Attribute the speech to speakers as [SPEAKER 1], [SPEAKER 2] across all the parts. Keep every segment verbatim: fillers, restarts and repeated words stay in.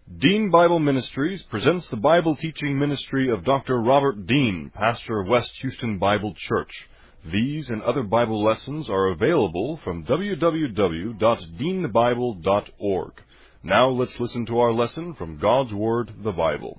[SPEAKER 1] Dean Bible Ministries presents the Bible teaching ministry of Doctor Robert Dean, pastor of West Houston Bible Church. These and other Bible lessons are available from w w w dot dean bible dot org. Now let's listen to our lesson from God's Word, the Bible.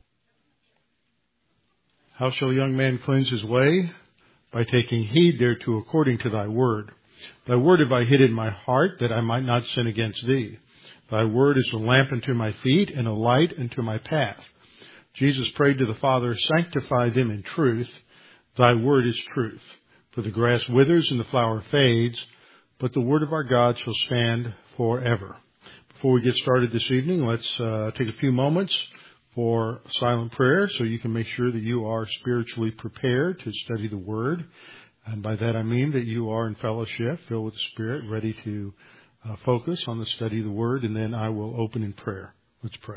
[SPEAKER 2] How shall a young man cleanse his way? By taking heed thereto according to thy word. Thy word have I hid in my heart, that I might not sin against thee. Thy word is a lamp unto my feet, and a light unto my path. Jesus prayed to the Father, sanctify them in truth. Thy word is truth. For the grass withers and the flower fades, but the word of our God shall stand forever. Before we get started this evening, let's uh, take a few moments for silent prayer so you can make sure that you are spiritually prepared to study the word. And by that I mean that you are in fellowship, filled with the Spirit, ready to Uh, focus on the study of the Word, and then I will open in prayer. Let's pray.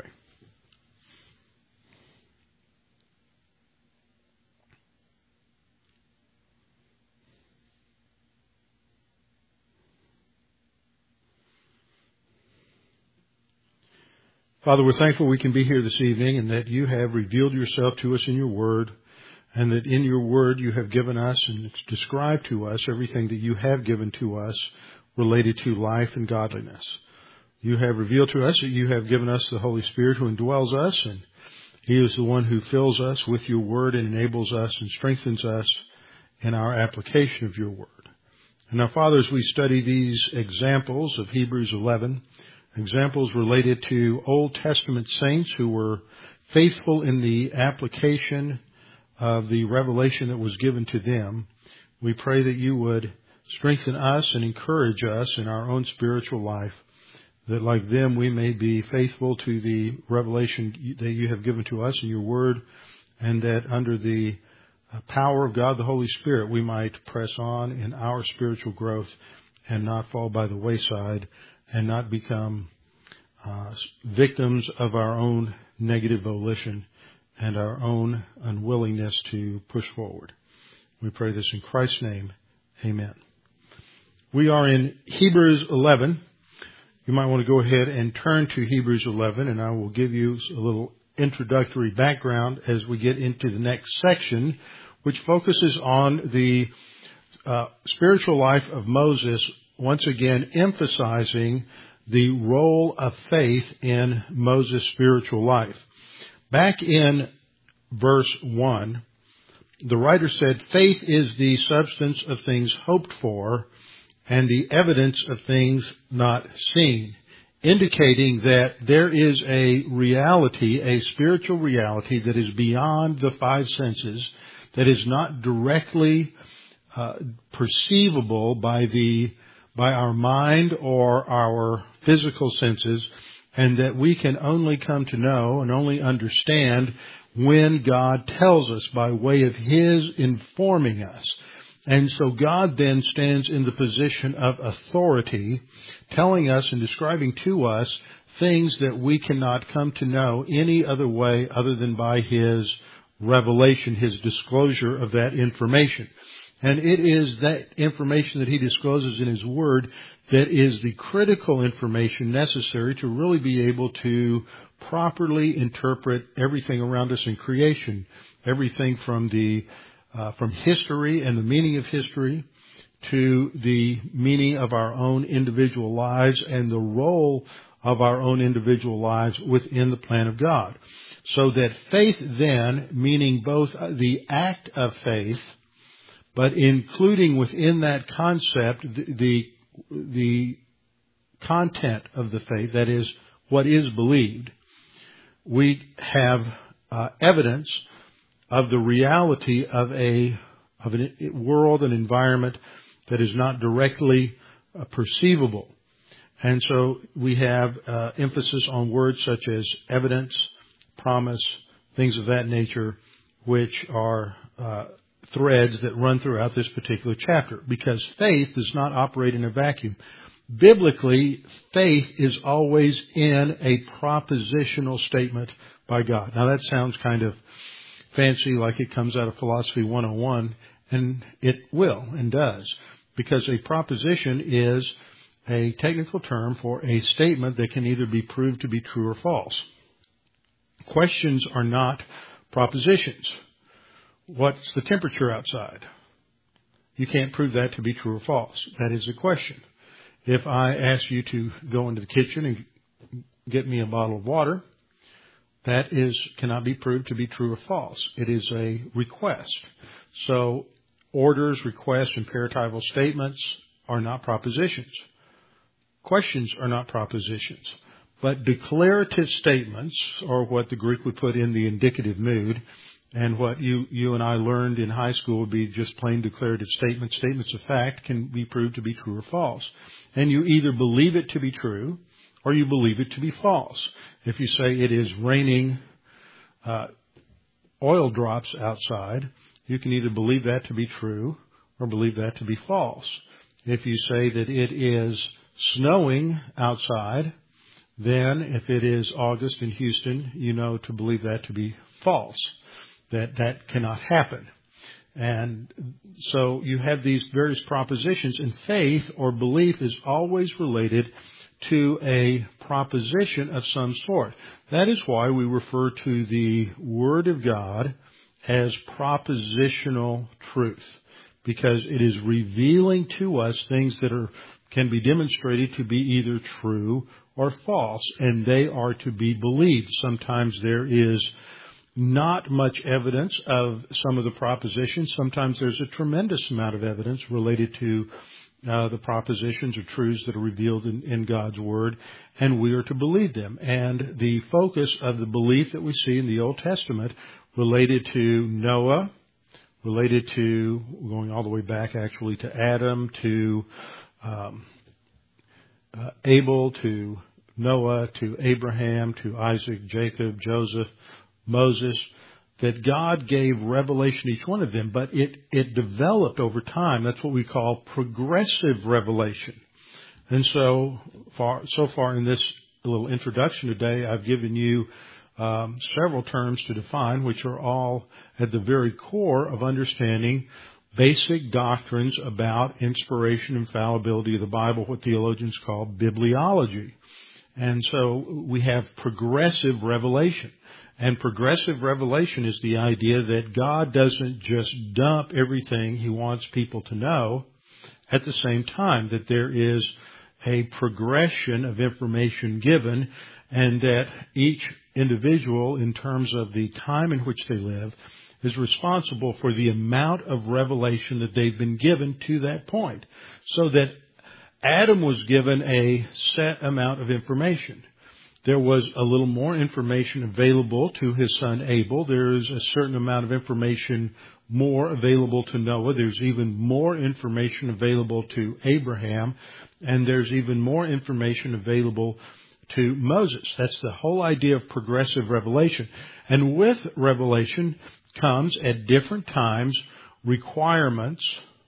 [SPEAKER 2] Father, we're thankful we can be here this evening and that you have revealed yourself to us in your Word, and that in your Word you have given us and described to us everything that you have given to us related to life and godliness. You have revealed to us that you have given us the Holy Spirit who indwells us, and He is the one who fills us with your word and enables us and strengthens us in our application of your word. And now, Father, as we study these examples of Hebrews eleven, examples related to Old Testament saints who were faithful in the application of the revelation that was given to them, we pray that you would strengthen us and encourage us in our own spiritual life, that like them we may be faithful to the revelation that you have given to us in your word, and that under the power of God, the Holy Spirit, we might press on in our spiritual growth and not fall by the wayside and not become uh, victims of our own negative volition and our own unwillingness to push forward. We pray this in Christ's name. Amen. We are in Hebrews eleven. You might want to go ahead and turn to Hebrews eleven, and I will give you a little introductory background as we get into the next section, which focuses on the uh, spiritual life of Moses, once again emphasizing the role of faith in Moses' spiritual life. Back in verse one, the writer said, faith is the substance of things hoped for, and the evidence of things not seen, indicating that there is a reality, a spiritual reality that is beyond the five senses, that is not directly uh, perceivable by the by our mind or our physical senses, and that we can only come to know and only understand when God tells us by way of His informing us. And so God then stands in the position of authority, telling us and describing to us things that we cannot come to know any other way other than by His revelation, His disclosure of that information. And it is that information that He discloses in His Word that is the critical information necessary to really be able to properly interpret everything around us in creation, everything from the Uh, from history and the meaning of history to the meaning of our own individual lives and the role of our own individual lives within the plan of God. So that faith then, meaning both the act of faith, but including within that concept the, the, the content of the faith, that is, what is believed, we have uh, evidence of the reality of a of a world, an environment that is not directly uh, perceivable. And so we have uh, emphasis on words such as evidence, promise, things of that nature, which are uh, threads that run throughout this particular chapter, because faith does not operate in a vacuum. Biblically, faith is always in a propositional statement by God. Now that sounds kind of fancy, like it comes out of Philosophy one oh one, and it will and does, because a proposition is a technical term for a statement that can either be proved to be true or false. Questions are not propositions. What's the temperature outside? You can't prove that to be true or false. That is a question. If I ask you to go into the kitchen and get me a bottle of water, that is cannot be proved to be true or false. It is a request. So orders, requests, imperatival statements are not propositions. Questions are not propositions. But declarative statements, or what the Greek would put in the indicative mood, and what you, you and I learned in high school would be just plain declarative statements, statements of fact, can be proved to be true or false. And you either believe it to be true or you believe it to be false. If you say it is raining uh, oil drops outside, you can either believe that to be true or believe that to be false. If you say that it is snowing outside, then if it is August in Houston, you know to believe that to be false, that that cannot happen. And so you have these various propositions, and faith or belief is always related to a proposition of some sort. That is why we refer to the Word of God as propositional truth, because it is revealing to us things that are can be demonstrated to be either true or false, and they are to be believed. Sometimes there is not much evidence of some of the propositions. Sometimes there's a tremendous amount of evidence related to uh, the propositions or truths that are revealed in, in God's Word, and we are to believe them. And the focus of the belief that we see in the Old Testament related to Noah, related to, going all the way back actually to Adam, to um, uh, Abel, to Noah, to Abraham, to Isaac, Jacob, Joseph, Moses, that God gave revelation to each one of them, but it, it developed over time. That's what we call progressive revelation. And so far, so far in this little introduction today, I've given you um, several terms to define, which are all at the very core of understanding basic doctrines about inspiration and fallibility of the Bible, what theologians call bibliology. And so we have progressive revelation. And progressive revelation is the idea that God doesn't just dump everything He wants people to know at the same time, that there is a progression of information given, and that each individual, in terms of the time in which they live, is responsible for the amount of revelation that they've been given to that point. So that Adam was given a set amount of information. There was a little more information available to his son Abel. There is a certain amount of information more available to Noah. There's even more information available to Abraham. And there's even more information available to Moses. That's the whole idea of progressive revelation. And with revelation comes at different times requirements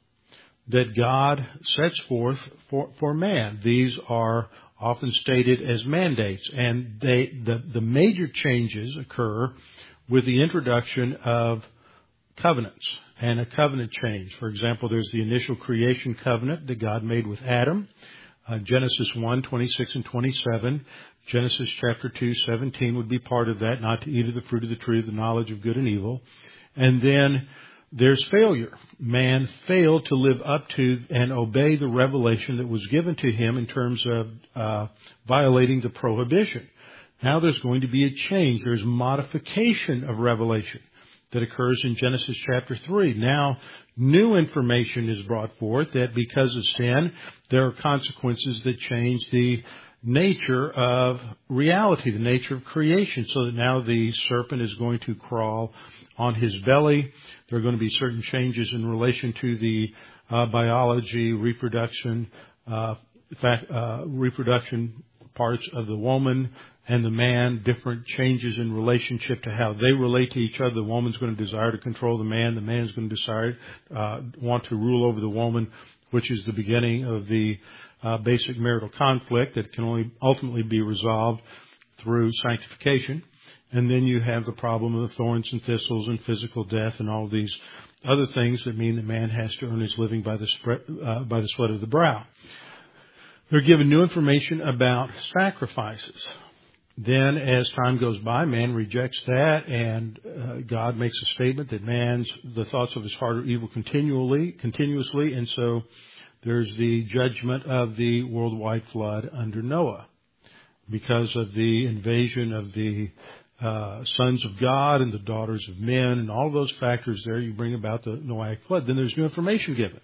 [SPEAKER 2] that God sets forth for, for man. These are often stated as mandates, and they, the, the major changes occur with the introduction of covenants and a covenant change. For example, there's the initial creation covenant that God made with Adam, uh, Genesis one, twenty-six and twenty-seven. Genesis chapter two, seventeen would be part of that, not to eat of the fruit of the tree of the knowledge of good and evil. And then there's failure. Man failed to live up to and obey the revelation that was given to him in terms of uh, violating the prohibition. Now there's going to be a change. There's modification of revelation that occurs in Genesis chapter three. Now new information is brought forth that because of sin, there are consequences that change the nature of reality, the nature of creation, so that now the serpent is going to crawl on his belly. There are going to be certain changes in relation to the uh, biology, reproduction, uh, fact, uh, reproduction parts of the woman and the man, different changes in relationship to how they relate to each other. The woman's going to desire to control the man. The man is going to desire, uh, want to rule over the woman, which is the beginning of the uh, basic marital conflict that can only ultimately be resolved through sanctification. And then you have the problem of the thorns and thistles and physical death and all these other things that mean that man has to earn his living by the spread, uh, by the sweat of the brow. They're given new information about sacrifices. then as time goes by, man rejects that, and uh, God makes a statement that man's, the thoughts of his heart are evil continually, continuously, and so there's the judgment of the worldwide flood under Noah. Because of the invasion of the uh, sons of God and the daughters of men and all those factors there, you bring about the Noahic flood. Then there's new information given.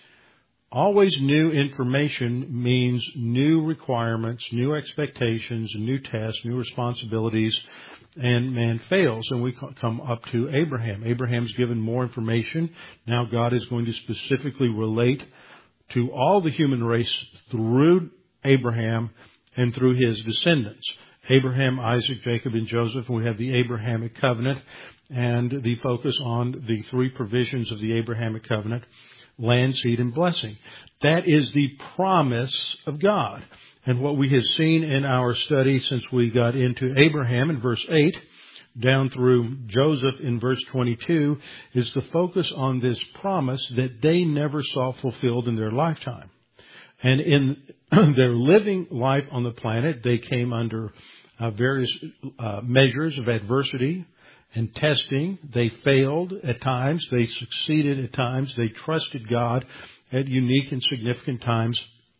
[SPEAKER 2] Always new information means new requirements, new expectations, new tests, new responsibilities, and man fails. And we come up to Abraham. Abraham's given more information. Now God is going to specifically relate to all the human race through Abraham and through his descendants. Abraham, Isaac, Jacob, and Joseph. We have the Abrahamic covenant and the focus on the three provisions of the Abrahamic covenant: land, seed, and blessing. That is the promise of God. And what we have seen in our study since we got into Abraham in verse eight, down through Joseph in verse twenty-two, is the focus on this promise that they never saw fulfilled in their lifetime. And in their living life on the planet, they came under uh, various uh, measures of adversity and testing. They failed at times. They succeeded at times. They trusted God at unique and significant times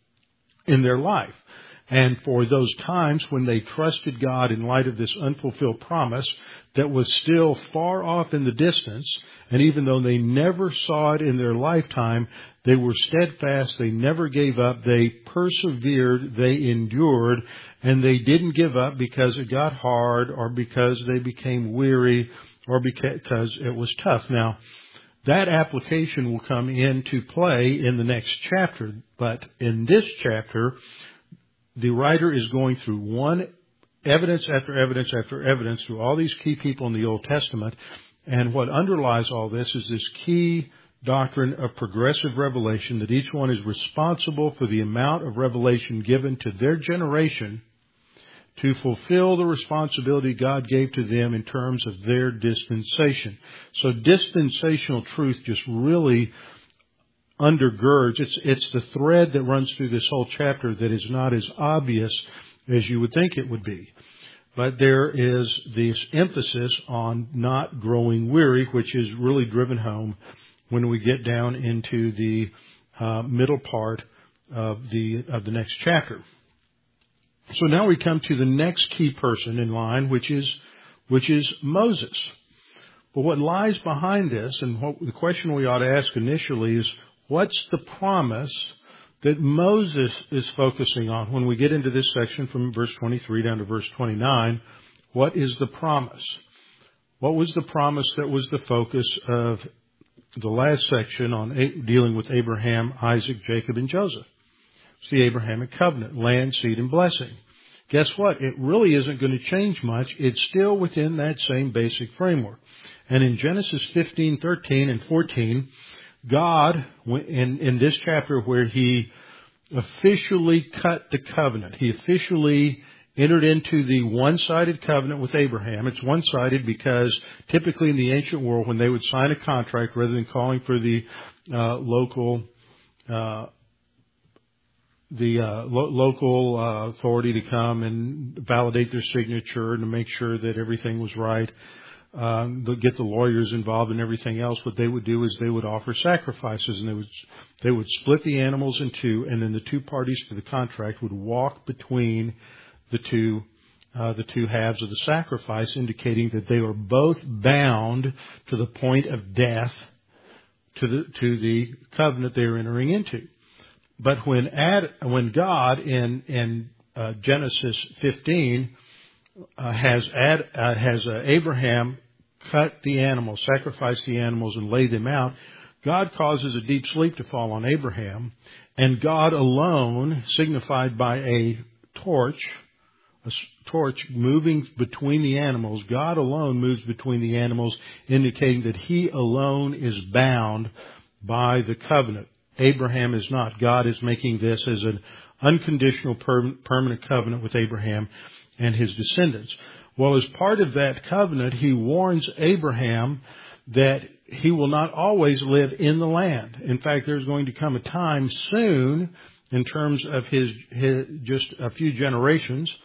[SPEAKER 2] in their life. And for those times when they trusted God in light of this unfulfilled promise that was still far off in the distance, and even though they never saw it in their lifetime, they were steadfast, they never gave up, they persevered, they endured, and they didn't give up because it got hard or because they became weary or because it was tough. Now, that application will come into play in the next chapter, but in this chapter, the writer is going through one evidence after evidence after evidence through all these key people in the Old Testament, and what underlies all this is this key doctrine of progressive revelation, that each one is responsible for the amount of revelation given to their generation to fulfill the responsibility God gave to them in terms of their dispensation. So dispensational truth just really undergirds, it's, it's the thread that runs through this whole chapter that is not as obvious as you would think it would be. But there is this emphasis on not growing weary, which is really driven home when we get down into the uh, middle part of the of the next chapter. So now we come to the next key person in line, which is which is Moses. But what lies behind this, and what the question we ought to ask initially is, what's the promise that Moses is focusing on? When we get into this section from verse twenty-three down to verse twenty-nine, what is the promise? What was the promise that was the focus of the last section on dealing with Abraham, Isaac, Jacob, and Joseph? It's the Abrahamic covenant, land, seed, and blessing. Guess what? It really isn't going to change much. It's still within that same basic framework. And in Genesis fifteen, thirteen, and fourteen, God, in, in this chapter where he officially cut the covenant, he officially entered into the one-sided covenant with Abraham. It's one-sided because typically in the ancient world, when they would sign a contract, rather than calling for the uh, local uh, the uh, lo- local uh, authority to come and validate their signature and to make sure that everything was right, Um, they'll get the lawyers involved and everything else. What they would do is they would offer sacrifices, and they would they would split the animals in two, and then the two parties to the contract would walk between the two uh, the two halves of the sacrifice, indicating that they were both bound to the point of death to the to the covenant they were entering into. But when Ad, when God in in uh, Genesis fifteen uh, has Ad, uh, has uh, Abraham cut the animals, sacrifice the animals, and lay them out, God causes a deep sleep to fall on Abraham, and God alone, signified by a torch, a torch moving between the animals, God alone moves between the animals, indicating that He alone is bound by the covenant. Abraham is not. God is making this as an unconditional per- permanent covenant with Abraham and his descendants. Well, as part of that covenant, He warns Abraham that he will not always live in the land. In fact, there's going to come a time soon, in terms of his, his just a few generations,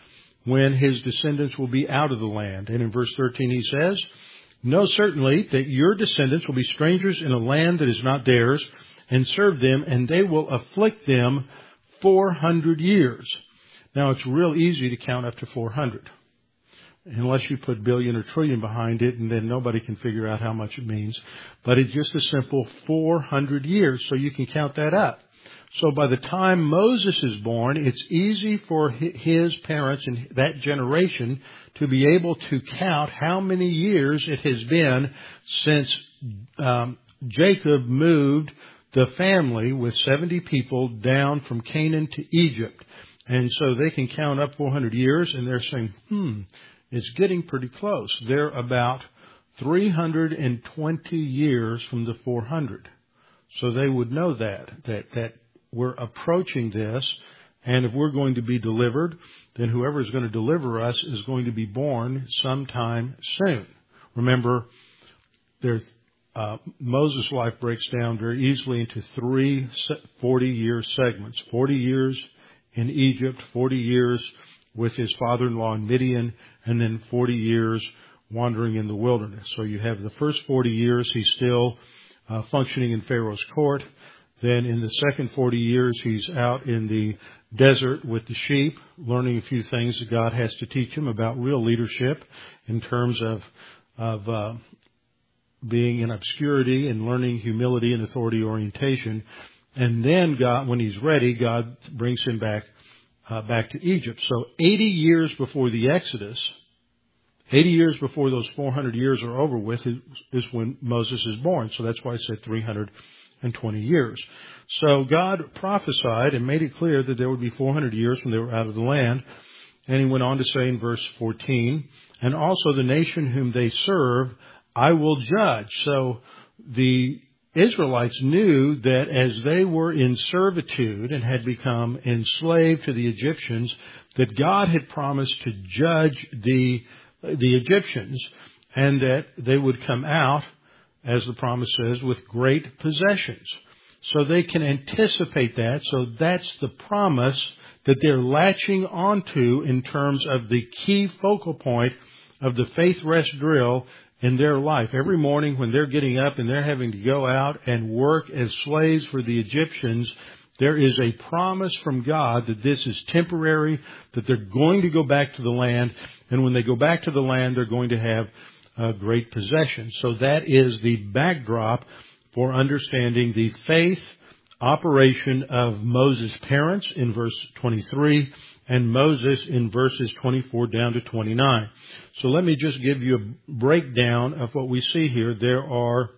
[SPEAKER 2] when his descendants will be out of the land. And in verse thirteen he says, know certainly that your descendants will be strangers in a land that is not theirs, and serve them, and they will afflict them four hundred years. Now, it's real easy to count up to four hundred, unless you put billion or trillion behind it, and then nobody can figure out how much it means. But it's just a simple four hundred years, so you can count that up. So by the time Moses is born, it's easy for his parents and that generation to be able to count how many years it has been since um, Jacob moved the family with seventy people down from Canaan to Egypt. And so they can count up four hundred years, and they're saying, hmm, it's getting pretty close. They're about three hundred twenty years from the four hundred. So they would know that, that, that we're approaching this, and if we're going to be delivered, then whoever is going to deliver us is going to be born sometime soon. Remember, there's Uh, Moses' life breaks down very easily into three forty-year segments. forty years in Egypt, forty years with his father-in-law in Midian, and then forty years wandering in the wilderness. So you have the first forty years, he's still uh, functioning in Pharaoh's court. Then in the second forty years, he's out in the desert with the sheep, learning a few things that God has to teach him about real leadership in terms of, of uh, being in obscurity and learning humility and authority orientation. And then God, when he's ready, God brings him back, uh, back to Egypt. So eighty years before the Exodus, eighty years before those four hundred years are over with, is, is when Moses is born. So that's why I said three hundred twenty years. So God prophesied and made it clear that there would be four hundred years when they were out of the land. And he went on to say in verse fourteen, and also the nation whom they serve I will judge. So the Israelites knew that as they were in servitude and had become enslaved to the Egyptians, that God had promised to judge the, the Egyptians, and that they would come out, as the promise says, with great possessions. So they can anticipate that. So that's the promise that they're latching onto in terms of the key focal point of the faith rest drill in their life. Every morning when they're getting up and they're having to go out and work as slaves for the Egyptians, there is a promise from God that this is temporary, that they're going to go back to the land, and when they go back to the land, they're going to have uh, great possession. So that is the backdrop for understanding the faith operation of Moses' parents in verse twenty-three, and Moses in verses twenty-four down to twenty-nine. So let me just give you a breakdown of what we see here. There are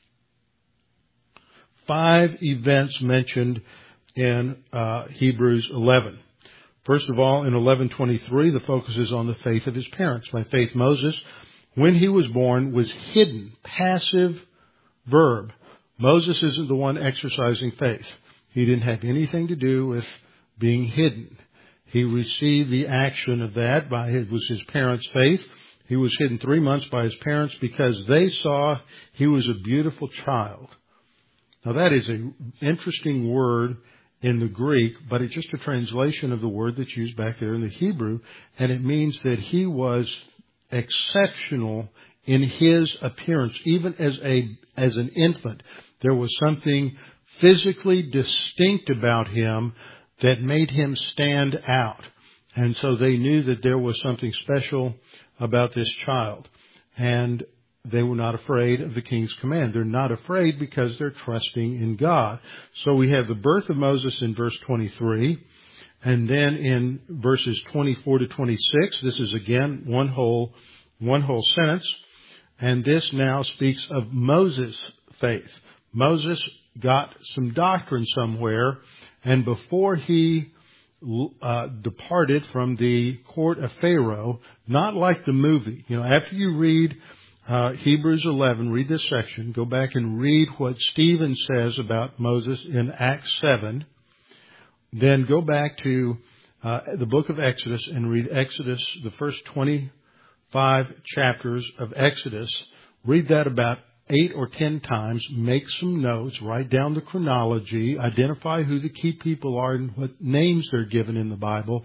[SPEAKER 2] five events mentioned in uh, Hebrews eleven. First of all, in eleven twenty-three, the focus is on the faith of his parents. By faith, Moses, when he was born, was hidden. Passive verb. Moses isn't the one exercising faith. He didn't have anything to do with being hidden. He received the action of that by his, was his parents' faith. He was hidden three months by his parents because they saw he was a beautiful child. Now that is an interesting word in the Greek, but it's just a translation of the word that's used back there in the Hebrew, and it means that he was exceptional in his appearance. Even as a as an infant, there was something physically distinct about him that made him stand out. And so they knew that there was something special about this child. And they were not afraid of the king's command. They're not afraid because they're trusting in God. So we have the birth of Moses in verse twenty-three. And then in verses twenty-four to twenty-six, this is again one whole, one whole sentence. And this now speaks of Moses' faith. Moses got some doctrine somewhere, and before he uh, departed from the court of Pharaoh, not like the movie. You know, after you read uh, Hebrews eleven, read this section, go back and read what Stephen says about Moses in Acts seven. Then go back to uh, the book of Exodus and read Exodus, the first twenty-five chapters of Exodus. Read that about eight or ten times. Make some notes. Write down the chronology. Identify who the key people are and what names they're given in the Bible.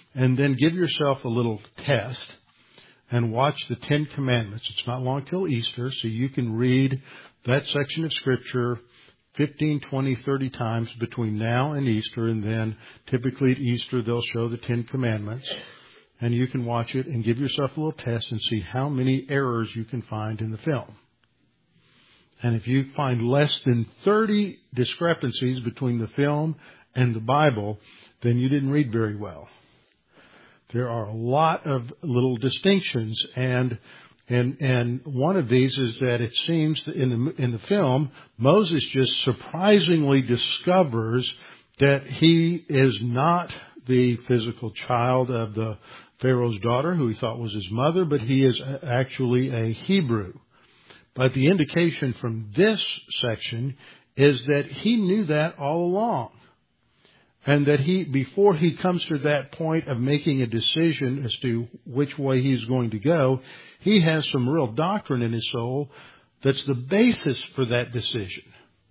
[SPEAKER 2] and then give yourself a little test and watch the Ten Commandments. It's not long till Easter, so you can read that section of Scripture fifteen, twenty, thirty times between now and Easter, and then typically at Easter they'll show the Ten Commandments, and you can watch it and give yourself a little test and see how many errors you can find in the film. And if you find less than thirty discrepancies between the film and the Bible, then you didn't read very well. There are a lot of little distinctions, and and and one of these is that it seems that in the in the film, Moses just surprisingly discovers that he is not the physical child of the Pharaoh's daughter, who he thought was his mother, but he is actually a Hebrew. But the indication from this section is that he knew that all along. And that he, before he comes to that point of making a decision as to which way he's going to go, he has some real doctrine in his soul that's the basis for that decision.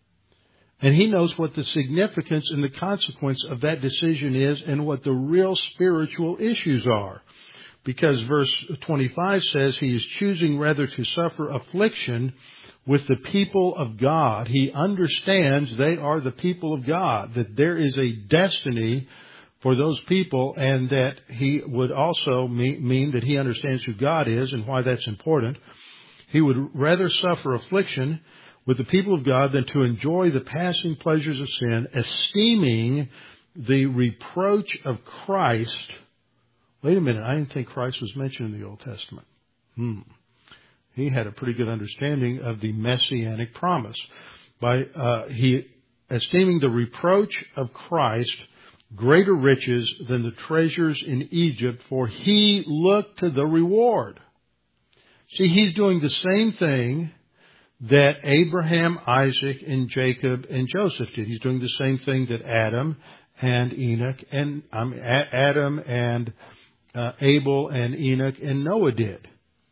[SPEAKER 2] And he knows what the significance and the consequence of that decision is and what the real spiritual issues are. Because verse twenty-five says he is choosing rather to suffer affliction with the people of God. He understands they are the people of God, that there is a destiny for those people, and that he would also mean that he understands who God is and why that's important. He would rather suffer affliction with the people of God than to enjoy the passing pleasures of sin, esteeming the reproach of Christ. Wait a minute, I didn't think Christ was mentioned in the Old Testament. Hmm. He had a pretty good understanding of the messianic promise. By uh, he esteeming the reproach of Christ greater riches than the treasures in Egypt, for he looked to the reward. See, he's doing the same thing that Abraham, Isaac, and Jacob and Joseph did. He's doing the same thing that Adam and Enoch and um, Adam and uh, Abel and Enoch and Noah did.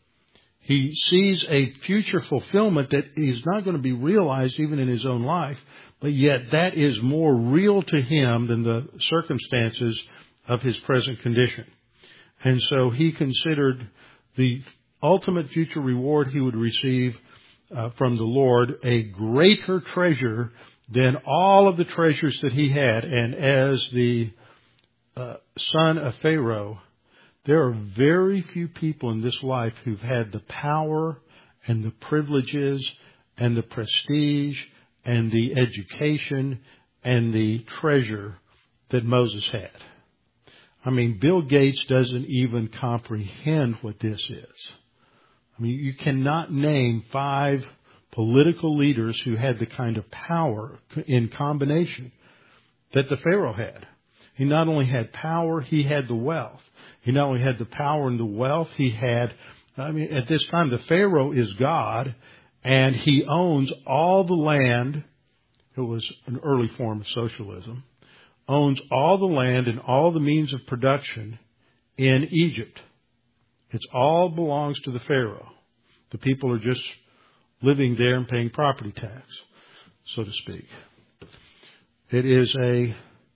[SPEAKER 2] He sees a future fulfillment that is not going to be realized even in his own life, but yet that is more real to him than the circumstances of his present condition. And so he considered the ultimate future reward he would receive uh, from the Lord a greater treasure than all of the treasures that he had. And as the uh, son of Pharaoh, there are very few people in this life who've had the power and the privileges and the prestige and the education and the treasure that Moses had. I mean, Bill Gates doesn't even comprehend what this is. I mean, you cannot name five political leaders who had the kind of power in combination that the Pharaoh had. He not only had power, he had the wealth. He not only had the power and the wealth, he had, I mean, at this time, the Pharaoh is God, and he owns all the land. It was an early form of socialism. Owns all the land and all the means of production in Egypt. It all belongs to the Pharaoh. The people are just living there and paying property tax, so to speak. It is a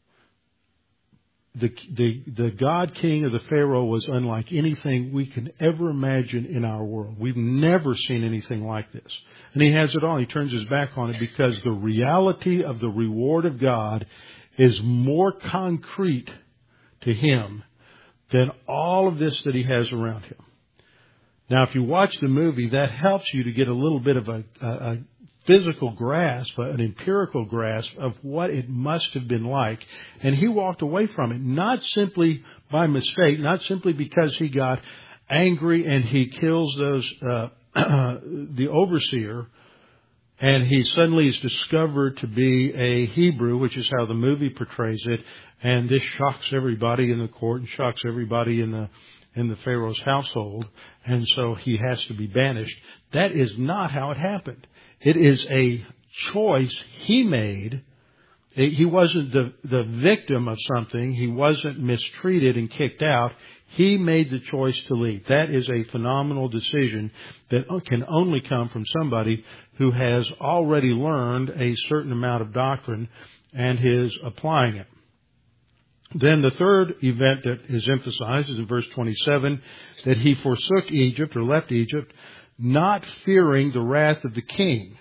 [SPEAKER 2] The, the, the God King of the Pharaoh was unlike anything we can ever imagine in our world. We've never seen anything like this. And he has it all. He turns his back on it because the reality of the reward of God is more concrete to him than all of this that he has around him. Now, if you watch the movie, that helps you to get a little bit of a, a, a physical grasp, an empirical grasp of what it must have been like. And he walked away from it, not simply by mistake, not simply because he got angry and he kills those, uh, the overseer, and he suddenly is discovered to be a Hebrew, which is how the movie portrays it. And this shocks everybody in the court and shocks everybody in the in the Pharaoh's household. And so he has to be banished. That is not how it happened. It is a choice he made. He wasn't the, the victim of something. He wasn't mistreated and kicked out. He made the choice to leave. That is a phenomenal decision that can only come from somebody who has already learned a certain amount of doctrine and is applying it. Then the third event that is emphasized is in verse twenty-seven, that he forsook Egypt or left Egypt, not fearing the wrath of the king.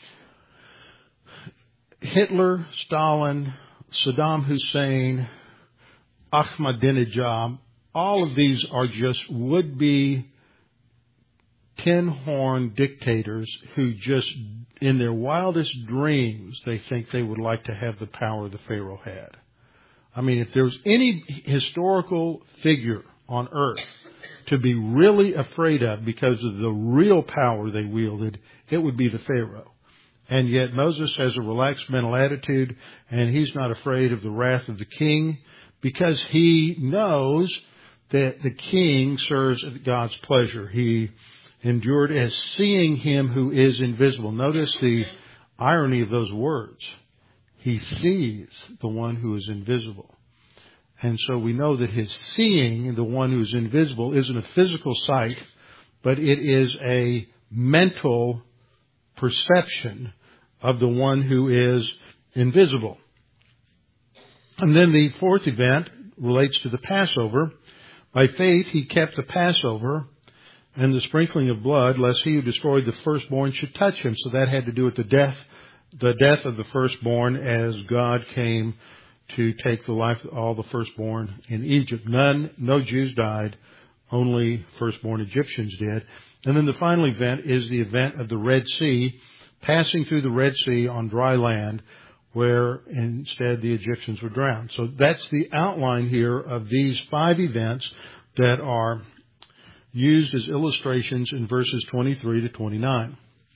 [SPEAKER 2] Hitler, Stalin, Saddam Hussein, Ahmadinejad, all of these are just would-be tin-horn dictators who just, in their wildest dreams, they think they would like to have the power the Pharaoh had. I mean, if there's any historical figure on earth to be really afraid of because of the real power they wielded, it would be the Pharaoh. And yet Moses has a relaxed mental attitude, and he's not afraid of the wrath of the king because he knows that the king serves at God's pleasure. He endured as seeing him who is invisible. Notice the irony of those words. He sees the one who is invisible. And so we know that his seeing the one who is invisible isn't a physical sight, but it is a mental perception of the one who is invisible. And then the fourth event relates to the Passover. By faith he kept the Passover and the sprinkling of blood, lest he who destroyed the firstborn should touch him. So that had to do with the death the death of the firstborn as God came to take the life of all the firstborn in Egypt. None, no Jews died, only firstborn Egyptians did. And then the final event is the event of the Red Sea, passing through the Red Sea on dry land, where instead the Egyptians were drowned. So that's the outline here of these five events that are used as illustrations in verses twenty-three to twenty-nine.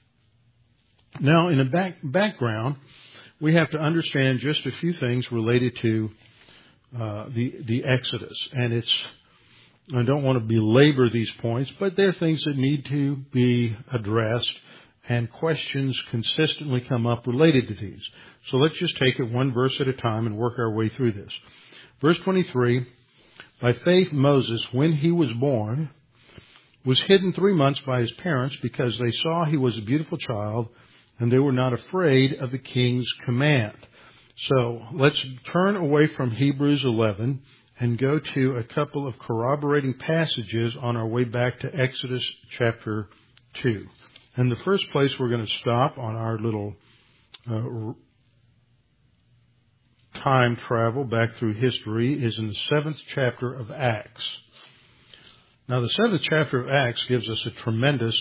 [SPEAKER 2] Now, in the back, background, we have to understand just a few things related to uh, the the Exodus. And it's, I don't want to belabor these points, but they're things that need to be addressed, and questions consistently come up related to these. So let's just take it one verse at a time and work our way through this. Verse twenty-three, by faith Moses, when he was born, was hidden three months by his parents because they saw he was a beautiful child, and they were not afraid of the king's command. So let's turn away from Hebrews eleven and go to a couple of corroborating passages on our way back to Exodus chapter two. And the first place we're going to stop on our little uh, time travel back through history is in the seventh chapter of Acts. Now, the seventh chapter of Acts gives us a tremendous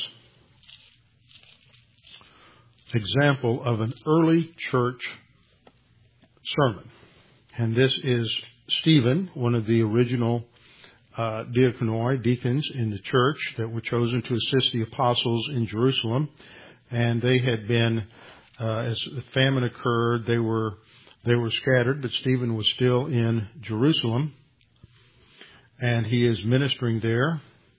[SPEAKER 2] example of an early church sermon. And this is Stephen, one of the original uh, diaconoi, deacons in the church that were chosen to assist the apostles in Jerusalem. And they had been, uh, as the famine occurred, they were they were scattered, but Stephen was still in Jerusalem. And he is ministering there.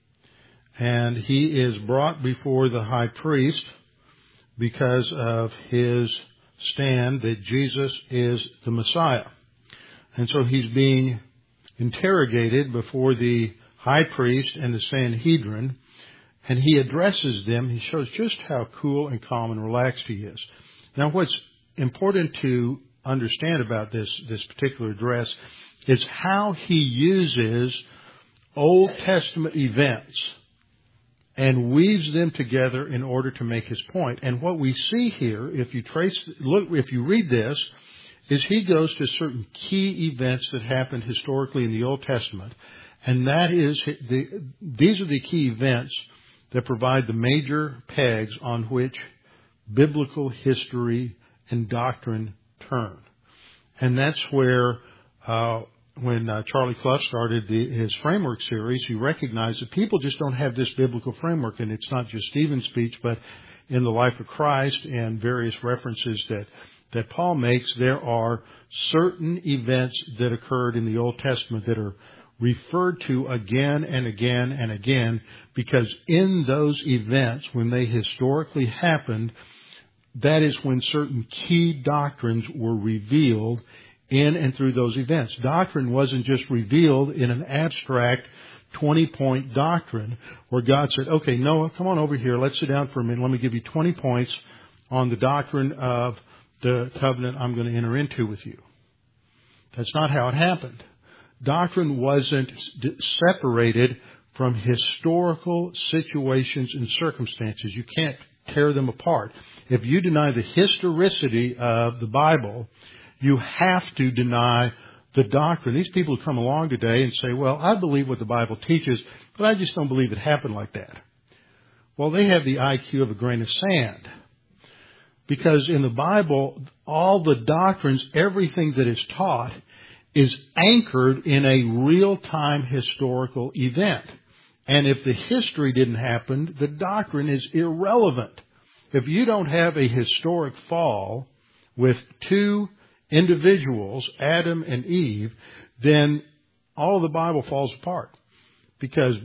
[SPEAKER 2] And he is brought before the high priest because of his stand that Jesus is the Messiah. And so he's being interrogated before the high priest and the Sanhedrin, and he addresses them. He shows just how cool and calm and relaxed he is. Now, what's important to understand about this, this particular address is how he uses Old Testament events and weaves them together in order to make his point. And what we see here, if you trace, look, if you read this, is he goes to certain key events that happened historically in the Old Testament. And that is, the, these are the key events that provide the major pegs on which biblical history and doctrine turn. And that's where, uh, when uh, Charlie Clough started the, his framework series, he recognized that people just don't have this biblical framework. And it's not just Stephen's speech, but in the life of Christ and various references that that Paul makes, there are certain events that occurred in the Old Testament that are referred to again and again and again, because in those events, when they historically happened, that is when certain key doctrines were revealed in and through those events. Doctrine wasn't just revealed in an abstract twenty-point doctrine where God said, okay, Noah, come on over here. Let's sit down for a minute. Let me give you twenty points on the doctrine of the covenant I'm going to enter into with you. That's not how it happened. doctrine wasn't separated from historical situations and circumstances. You can't tear them apart. If you deny the historicity of the Bible, you have to deny the doctrine. These people come along today and say, well, I believe what the Bible teaches, but I just don't believe it happened like that. Well, they have the I Q of a grain of sand. Because in the Bible, all the doctrines, everything that is taught, is anchored in a real-time historical event. And if the history didn't happen, the doctrine is irrelevant. If you don't have a historic fall with two individuals, Adam and Eve, then all of the Bible falls apart. Because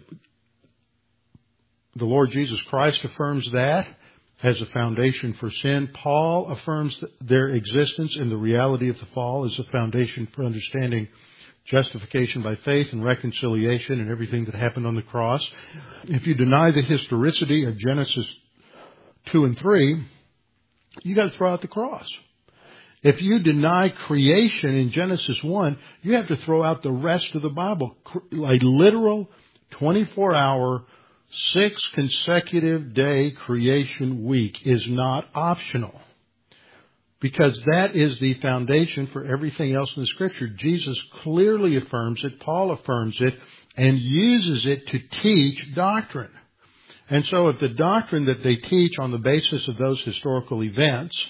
[SPEAKER 2] the Lord Jesus Christ affirms that as a foundation for sin. Paul affirms their existence and the reality of the fall as a foundation for understanding justification by faith and reconciliation and everything that happened on the cross. If you deny the historicity of Genesis two and three, you got to throw out the cross. If you deny creation in Genesis one, you have to throw out the rest of the Bible. A literal twenty-four hour, six consecutive day creation week is not optional. Because that is the foundation for everything else in the Scripture. Jesus clearly affirms it, Paul affirms it, and uses it to teach doctrine. And so if the doctrine that they teach on the basis of those historical events,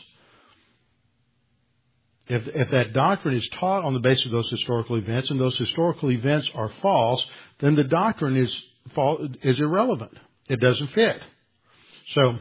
[SPEAKER 2] if, if that doctrine is taught on the basis of those historical events, and those historical events are false, then the doctrine is, is irrelevant. It doesn't fit. So,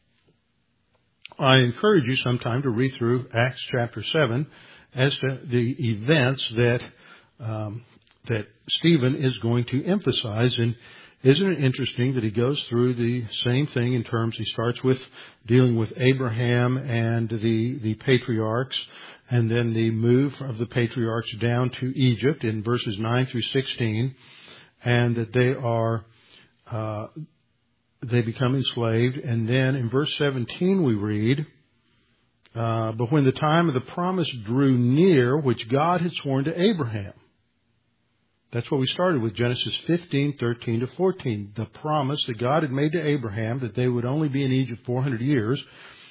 [SPEAKER 2] I encourage you sometime to read through Acts chapter seven as to the events that um, that Stephen is going to emphasize. And isn't it interesting that he goes through the same thing in terms, he starts with dealing with Abraham and the, the patriarchs, and then the move of the patriarchs down to Egypt in verses nine through sixteen, and that they are... Uh, They become enslaved. And then in verse seventeen we read, uh, but when the time of the promise drew near, which God had sworn to Abraham. That's what we started with, Genesis fifteen, thirteen to fourteen. The promise that God had made to Abraham that they would only be in Egypt four hundred years,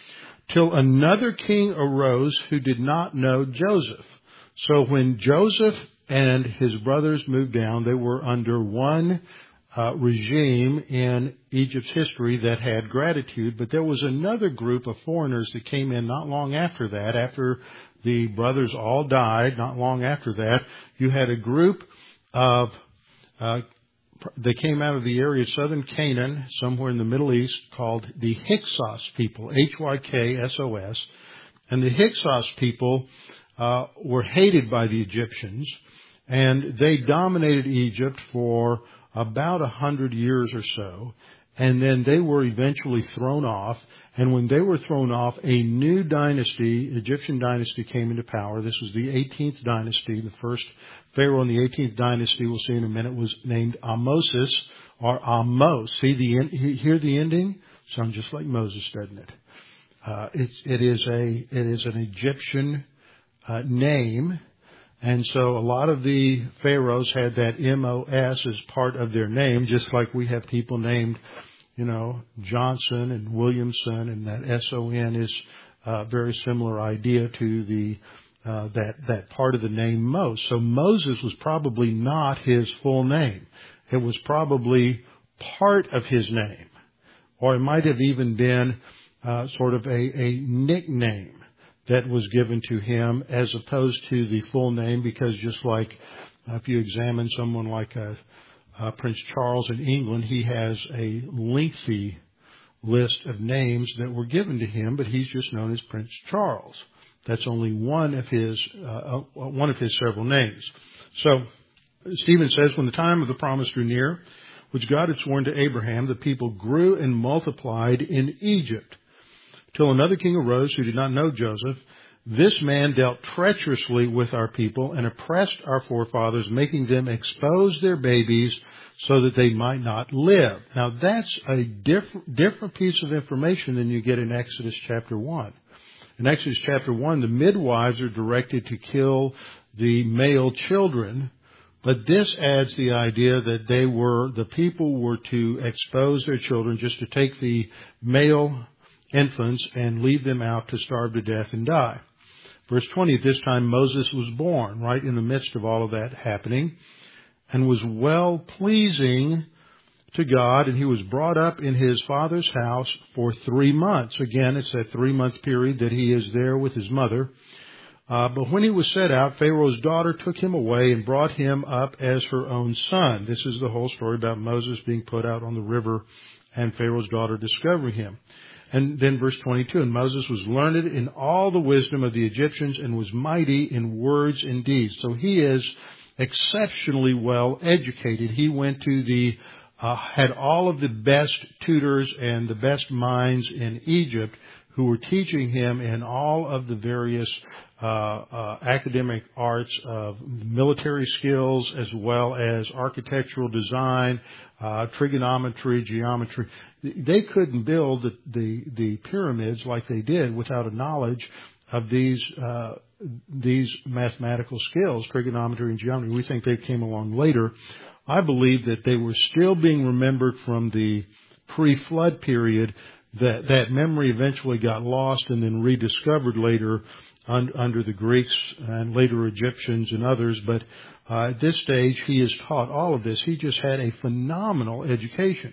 [SPEAKER 2] till another king arose who did not know Joseph. So when Joseph and his brothers moved down, they were under one Uh, regime in Egypt's history that had gratitude, but there was another group of foreigners that came in not long after that. After the brothers all died, not long after that, you had a group of, uh, they came out of the area of southern Canaan, somewhere in the Middle East, called the Hyksos people, H Y K S O S. And the Hyksos people uh, were hated by the Egyptians, and they dominated Egypt for about a hundred years or so, and then they were eventually thrown off. And when they were thrown off, a new dynasty, Egyptian dynasty, came into power. This was the eighteenth dynasty. The first pharaoh in the eighteenth dynasty, we'll see in a minute, was named Amosis, or Amos. See the hear the ending? Sounds just like Moses, doesn't it? Uh, it, it is a it is an Egyptian uh, name. And so a lot of the pharaohs had that M O S as part of their name, just like we have people named, you know, Johnson and Williamson, and that S O N is a very similar idea to the uh, that that part of the name Moses. So Moses was probably not his full name. It was probably part of his name, or it might have even been uh, sort of a, a nickname that was given to him as opposed to the full name, because just like uh, if you examine someone like uh, uh, Prince Charles in England, he has a lengthy list of names that were given to him, but he's just known as Prince Charles. That's only one of his uh, one of his several names. So Stephen says, when the time of the promise drew near, which God had sworn to Abraham, the people grew and multiplied in Egypt, till another king arose who did not know Joseph. This man dealt treacherously with our people and oppressed our forefathers, making them expose their babies so that they might not live. Now that's a different, different piece of information than you get in Exodus chapter one. In Exodus chapter one, the midwives are directed to kill the male children But this adds the idea that they were, the people were to expose their children, just to take the male infants and leave them out to starve to death and die. Verse twenty, at this time Moses was born, right in the midst of all of that happening, and was well pleasing to God, and he was brought up in his father's house for three months. Again, it's that three-month period that he is there with his mother. Uh, but when he was set out, Pharaoh's daughter took him away and brought him up as her own son. This is the whole story about Moses being put out on the river and Pharaoh's daughter discovering him. And then verse twenty-two, and Moses was learned in all the wisdom of the Egyptians and was mighty in words and deeds. So he is exceptionally well educated. He went to the Uh, had all of the best tutors and the best minds in Egypt who were teaching him in all of the various uh, uh, academic arts of military skills as well as architectural design, uh, trigonometry, geometry. They couldn't build the, the, the pyramids like they did without a knowledge of these uh, these mathematical skills, trigonometry and geometry. We think they came along later. I believe that they were still being remembered from the pre-flood period. That that memory eventually got lost and then rediscovered later un, under the Greeks and later Egyptians and others. But uh, at this stage, he is taught all of this. He just had a phenomenal education.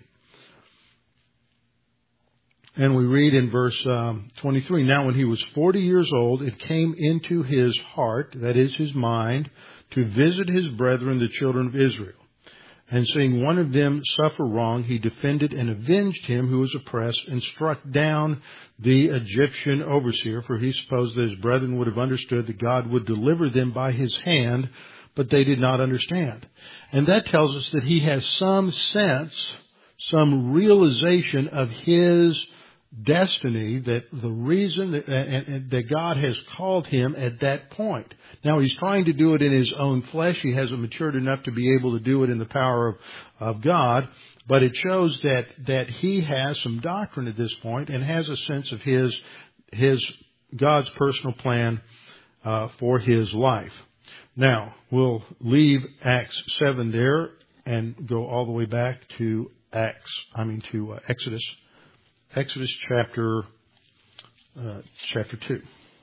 [SPEAKER 2] And we read in verse um, twenty-three, now when he was forty years old, it came into his heart, that is his mind, to visit his brethren, the children of Israel. And seeing one of them suffer wrong, he defended and avenged him who was oppressed and struck down the Egyptian overseer, for he supposed that his brethren would have understood that God would deliver them by his hand, but they did not understand. And that tells us that he has some sense, some realization of his destiny, that the reason that, and, and that God has called him at that point. Now, he's trying to do it in his own flesh. He hasn't matured enough to be able to do it in the power of, of God. But it shows that, that he has some doctrine at this point and has a sense of his, his God's personal plan uh, for his life. Now, we'll leave Acts seven there and go all the way back to Acts, I mean to uh, Exodus. Exodus chapter, uh, chapter two.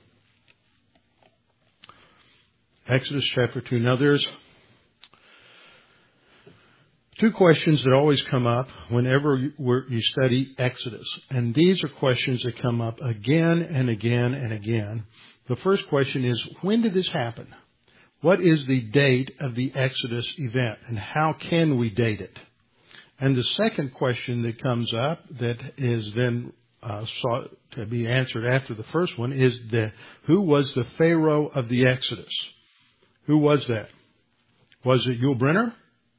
[SPEAKER 2] Exodus chapter two. Now there's two questions that always come up whenever you study Exodus. And these are questions that come up again and again and again. The first question is, when did this happen? What is the date of the Exodus event? And how can we date it? And the second question that comes up that is then uh, sought to be answered after the first one is the, who was the Pharaoh of the Exodus? Who was that? Was it Yul Brynner?